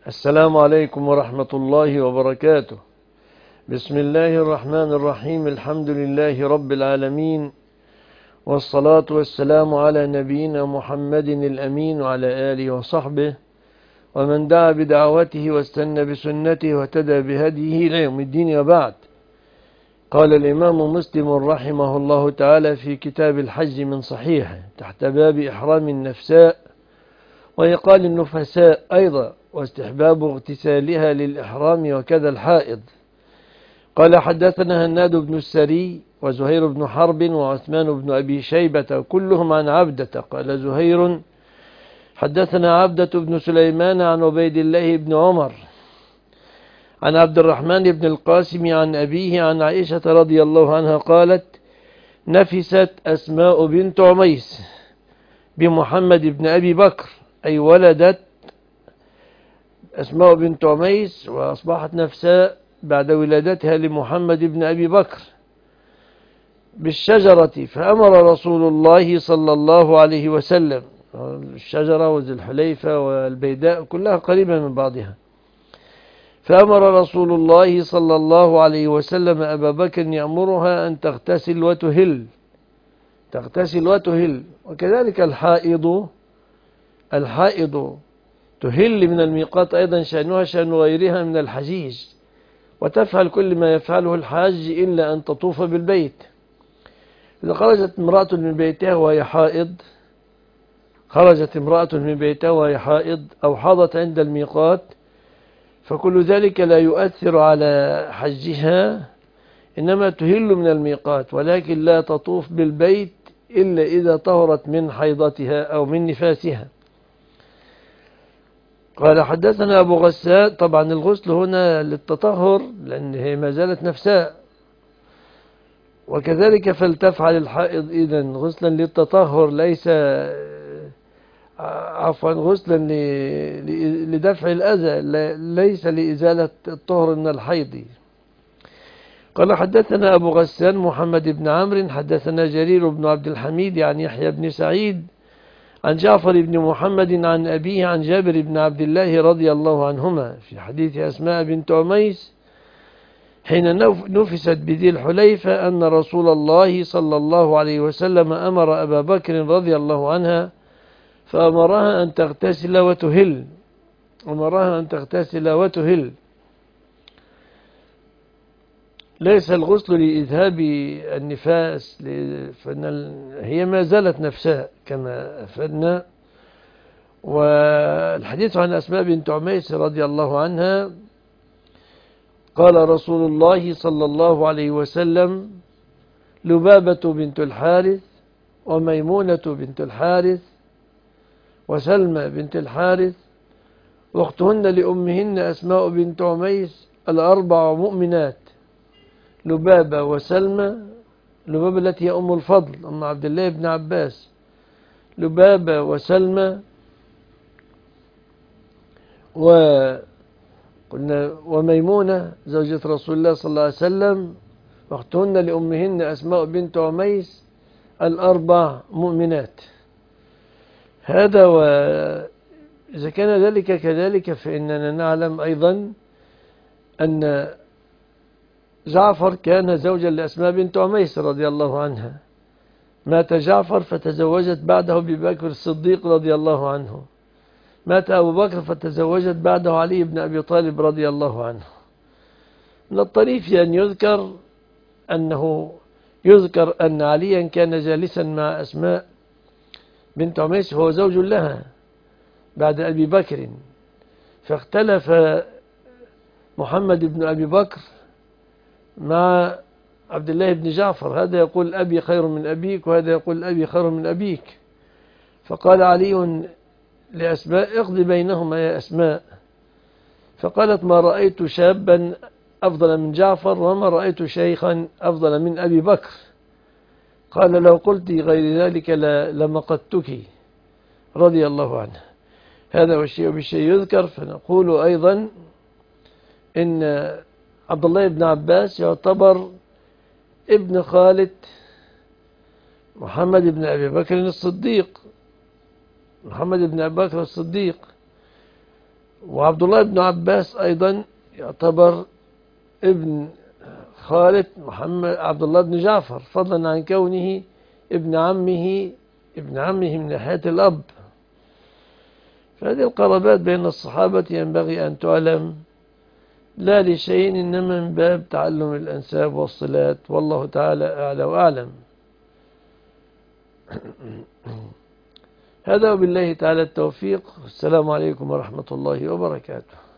السلام عليكم ورحمة الله وبركاته. بسم الله الرحمن الرحيم. الحمد لله رب العالمين، والصلاة والسلام على نبينا محمد الأمين وعلى آله وصحبه ومن دعا بدعوته واستنى بسنته واهتدى بهديه إلى يوم الدين. وبعد، قال الإمام مسلم رحمه الله تعالى في كتاب الحج من صحيحه تحت باب إحرام النفساء، ويقال النفساء أيضا، واستحباب اغتسالها للإحرام وكذا الحائض. قال: حدثنا هناد بن السري وزهير بن حرب وعثمان بن أبي شيبة كلهم عن عبدة. قال زهير: حدثنا عبدة بن سليمان عن عبيد الله بن عمر عن عبد الرحمن بن القاسم عن أبيه عن عائشة رضي الله عنها قالت: نفست أسماء بنت عميس بمحمد بن أبي بكر، أي ولدت أسماء بنت عميس وأصبحت نفساء بعد ولادتها لمحمد بن أبي بكر بالشجرة، فأمر رسول الله صلى الله عليه وسلم، الشجرة وذي الحليفة والبيداء كلها قريبة من بعضها، فأمر رسول الله صلى الله عليه وسلم أبا بكر يأمرها أن تغتسل وتهل، وكذلك الحائض تهل من الميقات أيضا، شأنها شأن غيرها من الحجيج، وتفعل كل ما يفعله الحاج إلا أن تطوف بالبيت. إذا خرجت امرأة من بيتها وهي حائض أو حاضت عند الميقات، فكل ذلك لا يؤثر على حجها، إنما تهل من الميقات، ولكن لا تطوف بالبيت إلا إذا طهرت من حيضتها أو من نفاسها. قال: حدثنا أبو غسان. طبعا الغسل هنا للتطهر لأن هي ما زالت نفساء، وكذلك فلتفعل الحائض إذن غسلا للتطهر، ليس غسلا لدفع الأذى، ليس لإزالة الطهر من الحيض. قال: حدثنا أبو غسان محمد بن عمرو حدثنا جرير بن عبد الحميد عن يحيى بن سعيد عن جعفر بن محمد عن أبيه عن جابر بن عبد الله رضي الله عنهما في حديث أسماء بنت عميس حين نفست بذي الحليفة أن رسول الله صلى الله عليه وسلم أمر أبا بكر رضي الله عنها فأمرها أن تغتسل وتهل. ليس الغسل لإذهاب النفاس، فإن هي ما زالت نفساء كما أفدنا. والحديث عن أسماء بنت عميس رضي الله عنها قال رسول الله صلى الله عليه وسلم: لبابة بنت الحارث وميمونة بنت الحارث وسلمى بنت الحارث واختهن لأمهن أسماء بنت عميس الأربع مؤمنات، لبابة وسلمى، لبابة التي هي أم الفضل أم عبد الله بن عباس، لبابة وسلمى وميمونة زوجة رسول الله صلى الله عليه وسلم، واختهن لأمهن أسماء بنت عميس الأربع مؤمنات. هذا، وإذا كان ذلك كذلك فإننا نعلم أيضا أن جعفر كان زوجا لأسماء بنت عميس رضي الله عنها، مات جعفر فتزوجت بعده أبي بكر الصديق رضي الله عنه، مات أبو بكر فتزوجت بعده علي بن أبي طالب رضي الله عنه. من الطريف أن يذكر أن عليا كان جالسا مع أسماء بنت عميس وهو زوج لها بعد أبي بكر، فاختلف محمد بن أبي بكر مع عبد الله بن جعفر، هذا يقول أبي خير من أبيك وهذا يقول أبي خير من أبيك، فقال علي لأسماء: اقضي بينهما يا أسماء، فقالت: ما رأيت شابا أفضل من جعفر وما رأيت شيخا أفضل من أبي بكر. قال: لو قلت غير ذلك لمقتك رضي الله عنه. هذا والشيء بالشيء يذكر. فنقول أيضا إن عبد الله بن عباس يعتبر ابن خالة محمد بن أبي بكر الصديق، وعبد الله بن عباس أيضا يعتبر ابن خالة محمد عبد الله بن جعفر، فضلا عن كونه ابن عمه من ناحية الأب. فهذه القرابات بين الصحابة ينبغي أن تعلم لا لشيء، إنما من باب تعلم الأنساب والصلات، والله تعالى أعلى وأعلم. هذا وبالله تعالى التوفيق. السلام عليكم ورحمة الله وبركاته.